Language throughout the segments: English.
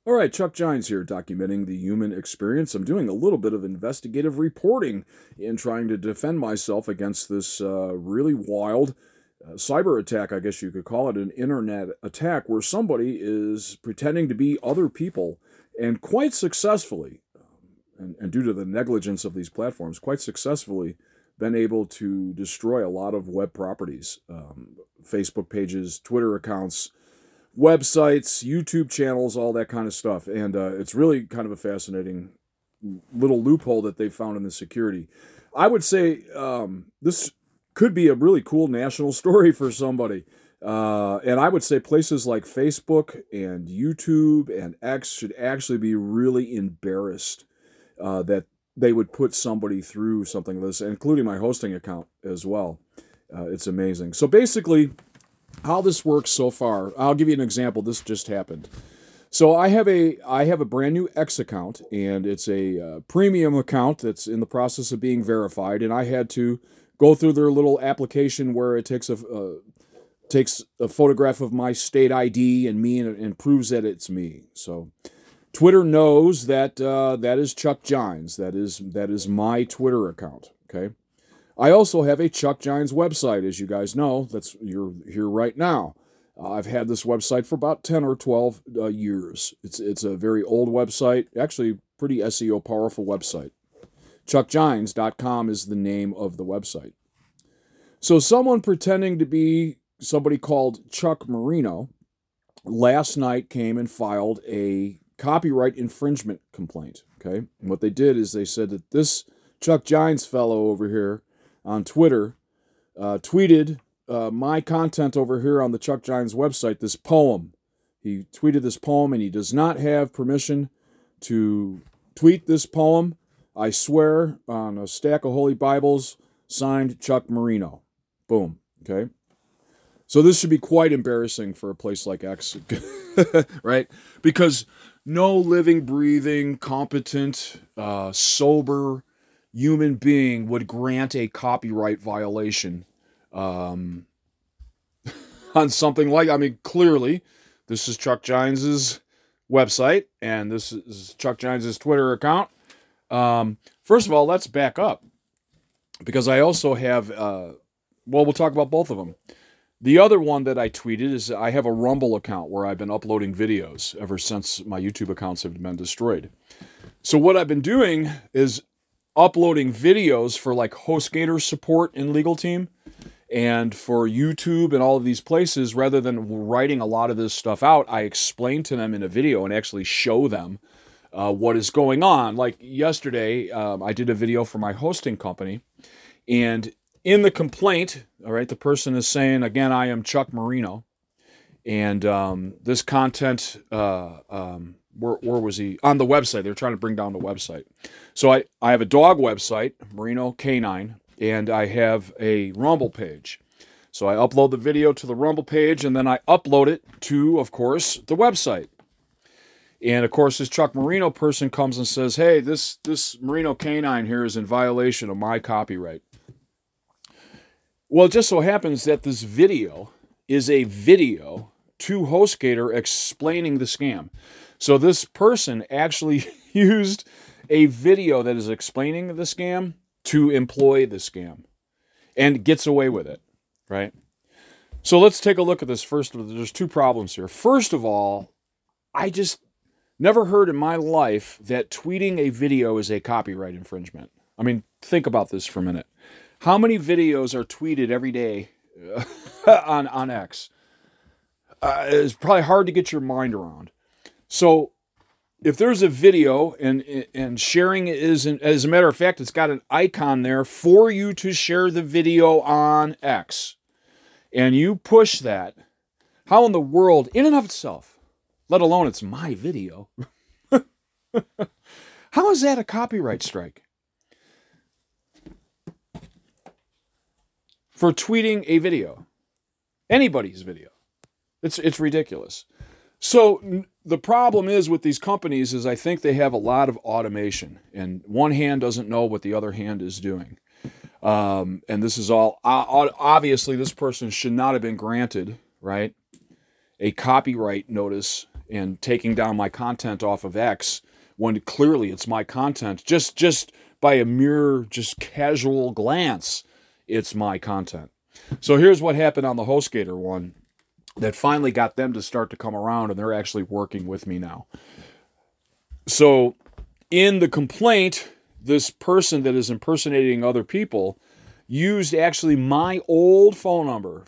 All right, Chuck Gines here, documenting the human experience. I'm doing a little bit of investigative reporting in trying to defend myself against this really wild cyber attack, I guess you could call it, an internet attack where somebody is pretending to be other people and quite successfully, and due to the negligence of these platforms, quite successfully been able to destroy a lot of web properties, Facebook pages, Twitter accounts, websites, YouTube channels, all that kind of stuff. And it's really kind of a fascinating little loophole that they found in the security. I would say this could be a really cool national story for somebody. And I would say places like Facebook and YouTube and X should actually be really embarrassed that they would put somebody through something like this, including my hosting account as well. It's amazing. So basically, how this works so far, I'll give you an example. This just happened. So I have a brand new X account, and it's a premium account that's in the process of being verified. And I had to go through their little application where it takes a photograph of my state ID and me, and proves that it's me. So Twitter knows that that is Chuck Gines. That is my Twitter account. Okay. I also have a Chuck Gines website, as you guys know. You're here right now. I've had this website for about 10 or 12 years. It's a very old website, actually pretty SEO powerful website. ChuckGines.com is the name of the website. So someone pretending to be somebody called Chuck Marino last night came and filed a copyright infringement complaint. Okay, and what they did is they said that this Chuck Gines fellow over here on Twitter tweeted my content over here on the Chuck Gines website, this poem. He tweeted this poem, and he does not have permission to tweet this poem. I swear on a stack of holy Bibles, signed Chuck Marino. Boom. Okay. So this should be quite embarrassing for a place like X, right? Because no living, breathing, competent, sober human being would grant a copyright violation on something like, clearly, this is Chuck Gines' website, and this is Chuck Gines' Twitter account. First of all, let's back up, because I also have, we'll talk about both of them. The other one that I tweeted is I have a Rumble account where I've been uploading videos ever since my YouTube accounts have been destroyed. So what I've been doing is uploading videos for like HostGator support in Legal Team and for YouTube and all of these places. Rather than writing a lot of this stuff out, I explain to them in a video and actually show them what is going on. Like yesterday, I did a video for my hosting company, and in the complaint, all right, the person is saying, again, I am Chuck Marino, and this content, where was he? On the website. They're trying to bring down the website. So I have a dog website, Marino Canine, and I have a Rumble page. So I upload the video to the Rumble page, and then I upload it to, of course, the website. And of course, this Chuck Marino person comes and says, hey, this Marino Canine here is in violation of my copyright. Well, it just so happens that this video is a video to HostGator explaining the scam. So this person actually used a video that is explaining the scam to employ the scam and gets away with it, right? So let's take a look at this first. There's two problems here. First of all, I just never heard in my life that tweeting a video is a copyright infringement. Think about this for a minute. How many videos are tweeted every day on X? It's probably hard to get your mind around. So if there's a video and sharing it is, as a matter of fact, it's got an icon there for you to share the video on X, and you push that, how in the world, in and of itself, let alone it's my video, how is that a copyright strike? For tweeting a video, anybody's video. It's ridiculous. So the problem is with these companies is I think they have a lot of automation, and one hand doesn't know what the other hand is doing. And this is all, obviously this person should not have been granted, right, a copyright notice and taking down my content off of X when clearly it's my content. Just by a mere, just casual glance, it's my content. So here's what happened on the HostGator one that finally got them to start to come around, and they're actually working with me now. So in the complaint, this person that is impersonating other people used actually my old phone number,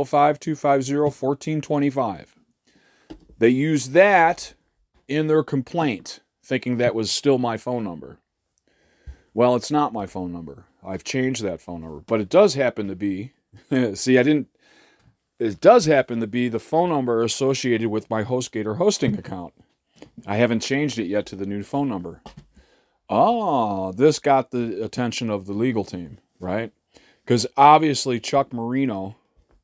505-250-1425. They used that in their complaint, thinking that was still my phone number. Well, it's not my phone number. I've changed that phone number. But it does happen to be, it does happen to be the phone number associated with my HostGator hosting account. I haven't changed it yet to the new phone number. Oh, this got the attention of the legal team, right? Because obviously Chuck Marino,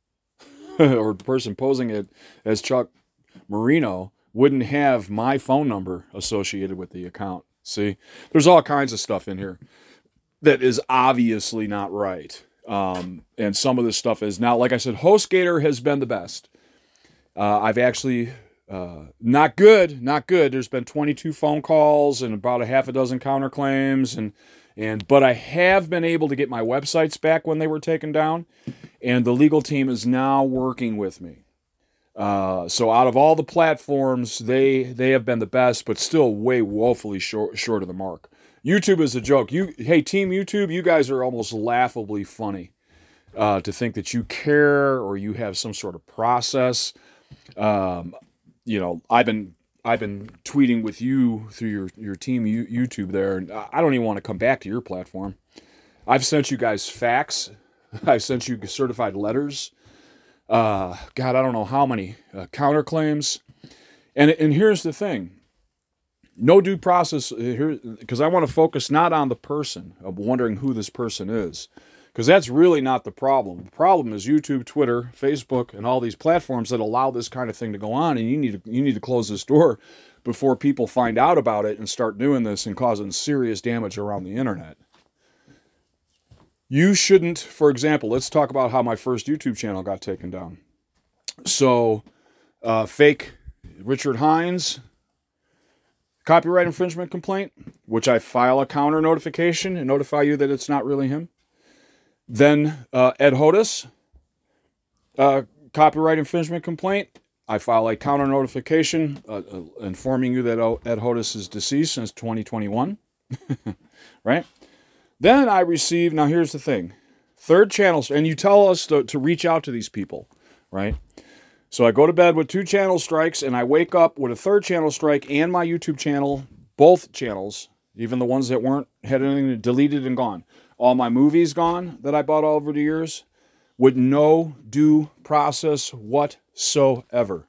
or the person posing it as Chuck Marino, wouldn't have my phone number associated with the account. See, there's all kinds of stuff in here that is obviously not right. And some of this stuff is now, like I said, HostGator has been the best. I've actually, not good. There's been 22 phone calls and about a half a dozen counterclaims, but I have been able to get my websites back when they were taken down, and the legal team is now working with me. So out of all the platforms, they have been the best, but still way woefully short of the mark. YouTube is a joke. Hey, Team YouTube, you guys are almost laughably funny to think that you care or you have some sort of process. I've been tweeting with you through your Team YouTube there, and I don't even want to come back to your platform. I've sent you guys fax. I've sent you certified letters. God, I don't know how many counterclaims. And here's the thing. No due process here, because I want to focus not on the person of wondering who this person is, because that's really not the problem. The problem is YouTube, Twitter, Facebook, and all these platforms that allow this kind of thing to go on, and you need to close this door before people find out about it and start doing this and causing serious damage around the internet. You shouldn't, for example, let's talk about how my first YouTube channel got taken down. So, fake Richard Hines copyright infringement complaint, which I file a counter notification and notify you that it's not really him. Then Ed Hodis copyright infringement complaint. I file a counter notification informing you that Ed Hodis is deceased since 2021. Right? Then I receive, now here's the thing, third channels, and you tell us to reach out to these people, right? So I go to bed with 2 channel strikes, and I wake up with a 3rd channel strike and my YouTube channel, both channels, even the ones that had anything deleted and gone. All my movies gone that I bought all over the years with no due process whatsoever.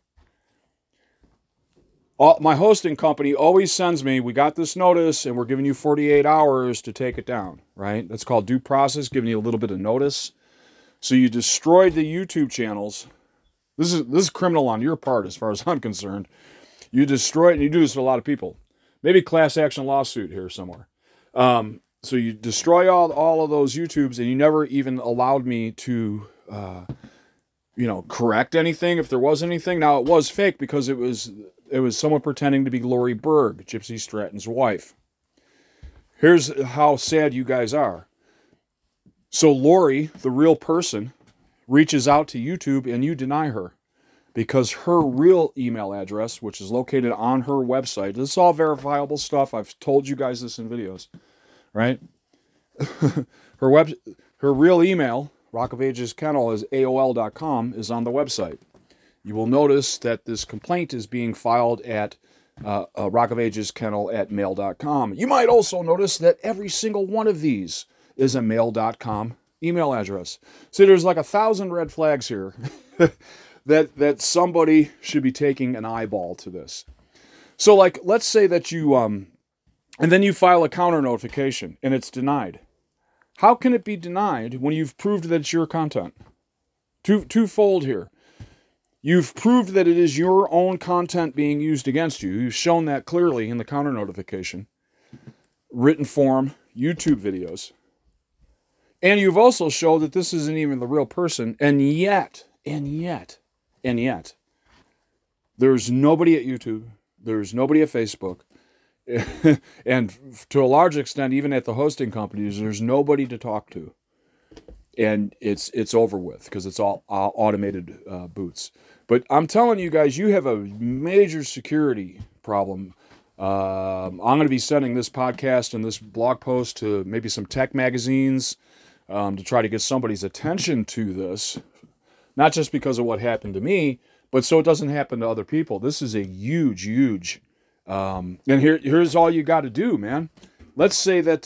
My hosting company always sends me, we got this notice and we're giving you 48 hours to take it down, right? That's called due process, giving you a little bit of notice. So you destroyed the YouTube channels. This is criminal on your part as far as I'm concerned. You destroy it, and you do this to a lot of people. Maybe class action lawsuit here somewhere. So you destroy all of those YouTubes, and you never even allowed me to correct anything if there was anything. Now, it was fake because it was someone pretending to be Lori Berg, Gypsy Stratton's wife. Here's how sad you guys are. So Lori, the real person, reaches out to YouTube and you deny her because her real email address, which is located on her website, this is all verifiable stuff. I've told you guys this in videos, right? Her real email, Rock of Ages Kennel, is AOL.com, is on the website. You will notice that this complaint is being filed at rockofagesKennel@mail.com. You might also notice that every single one of these is a mail.com email address. See, there's like 1,000 red flags here that somebody should be taking an eyeball to this. So, like, let's say that you, and then you file a counter notification and it's denied. How can it be denied when you've proved that it's your content? Twofold here. You've proved that it is your own content being used against you. You've shown that clearly in the counter notification, written form, YouTube videos. And you've also showed that this isn't even the real person, and yet, the There's nobody at YouTube. There's nobody at Facebook. And to a large extent, even at the hosting companies, there's nobody to talk to. And it's over with because it's all automated boots. But I'm telling you guys, you have a major security problem. I'm going to be sending this podcast and this blog post to maybe some tech magazines to try to get somebody's attention to this. Not just because of what happened to me, but so it doesn't happen to other people. This is a huge, huge... and here's all you got to do, man. Let's say that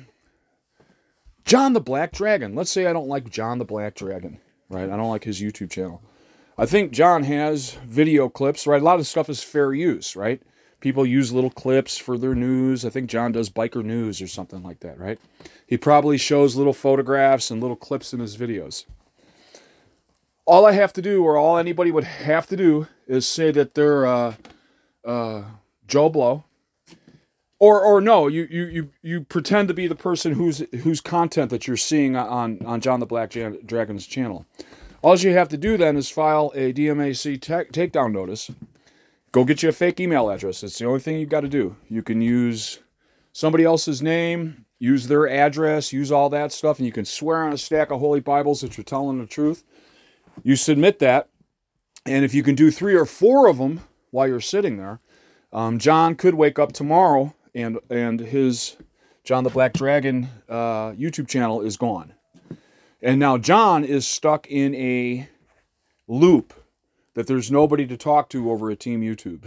John the Black Dragon. Let's say I don't like John the Black Dragon, right? I don't like his YouTube channel. I think John has video clips, right? A lot of stuff is fair use, right? People use little clips for their news. I think John does biker news or something like that, right? He probably shows little photographs and little clips in his videos. All I have to do, or all anybody would have to do, is say that they're Joe Blow, or no, you pretend to be the person whose content that you're seeing on John the Black Dragon's channel. All you have to do then is file a DMAC takedown notice. Go get you a fake email address. It's the only thing you've got to do. You can use somebody else's name, use their address, use all that stuff, and you can swear on a stack of holy Bibles that you're telling the truth. You submit that, and if you can do 3 or 4 of them while you're sitting there, John could wake up tomorrow and his John the Black Dragon YouTube channel is gone. And now John is stuck in a loop that there's nobody to talk to over at Team YouTube.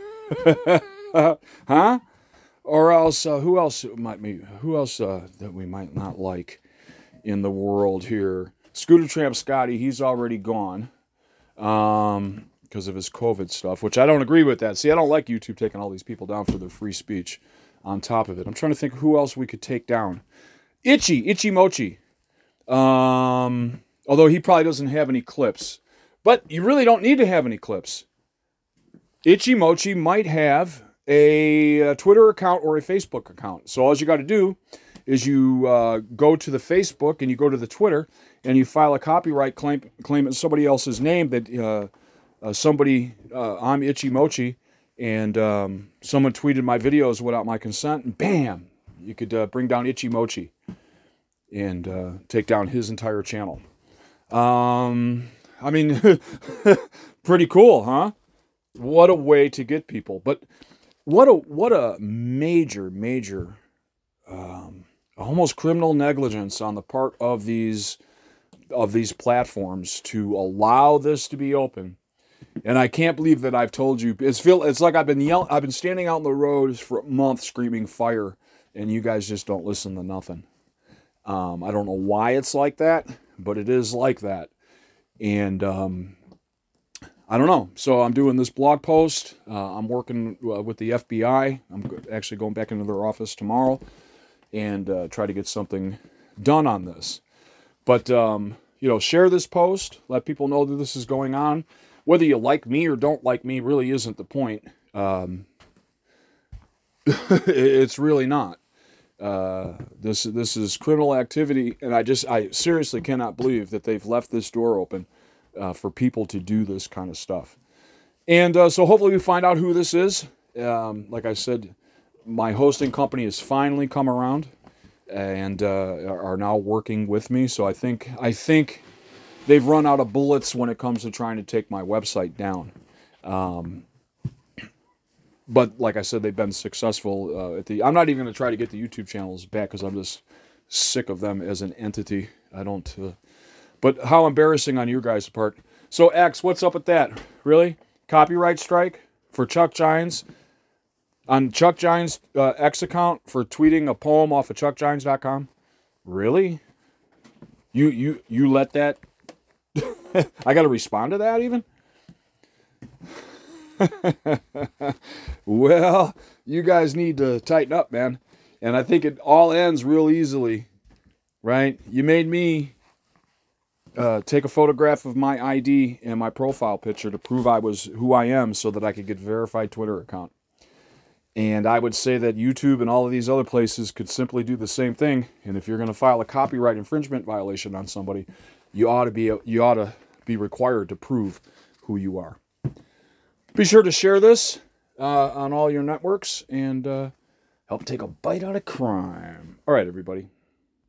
Huh? Or else, who else that we might not like in the world here? Scooter Tramp Scotty, he's already gone. Because of his COVID stuff, which I don't agree with that. See, I don't like YouTube taking all these people down for their free speech on top of it. I'm trying to think who else we could take down. Itchy Mochi. Although he probably doesn't have any clips. But you really don't need to have any clips. Itchy Mochi might have a Twitter account or a Facebook account. So all you got to do is you go to the Facebook and you go to the Twitter and you file a copyright claim in somebody else's name that... I'm Itchy Mochi, and someone tweeted my videos without my consent, and bam, you could bring down Itchy Mochi and take down his entire channel. I mean, pretty cool, huh? What a way to get people. But what a major, almost criminal negligence on the part of these platforms to allow this to be open. And I can't believe that I've told you. It's like I've been standing out in the roads for a month screaming fire, and you guys just don't listen to nothing. I don't know why it's like that, but it is like that. And I don't know. So I'm doing this blog post. I'm working with the FBI. I'm actually going back into their office tomorrow and try to get something done on this. But, share this post. Let people know that this is going on. Whether you like me or don't like me really isn't the point. It's really not. This is criminal activity, and I seriously cannot believe that they've left this door open for people to do this kind of stuff. And so hopefully we find out who this is. Like I said, my hosting company has finally come around and are now working with me. So I think they've run out of bullets when it comes to trying to take my website down. But like I said, they've been successful I'm not even going to try to get the YouTube channels back because I'm just sick of them as an entity. I don't... but how embarrassing on your guys' part. So, X, what's up with that? Really? Copyright strike for Chuck Gines? On Chuck Gines' X account for tweeting a poem off of chuckgines.com? Really? You let that... I got to respond to that even? Well, you guys need to tighten up, man. And I think it all ends real easily, right? You made me take a photograph of my ID and my profile picture to prove I was who I am so that I could get a verified Twitter account. And I would say that YouTube and all of these other places could simply do the same thing. And if you're going to file a copyright infringement violation on somebody, you ought to be required to prove who you are. Be sure to share this on all your networks and help take a bite out of crime. All right, everybody.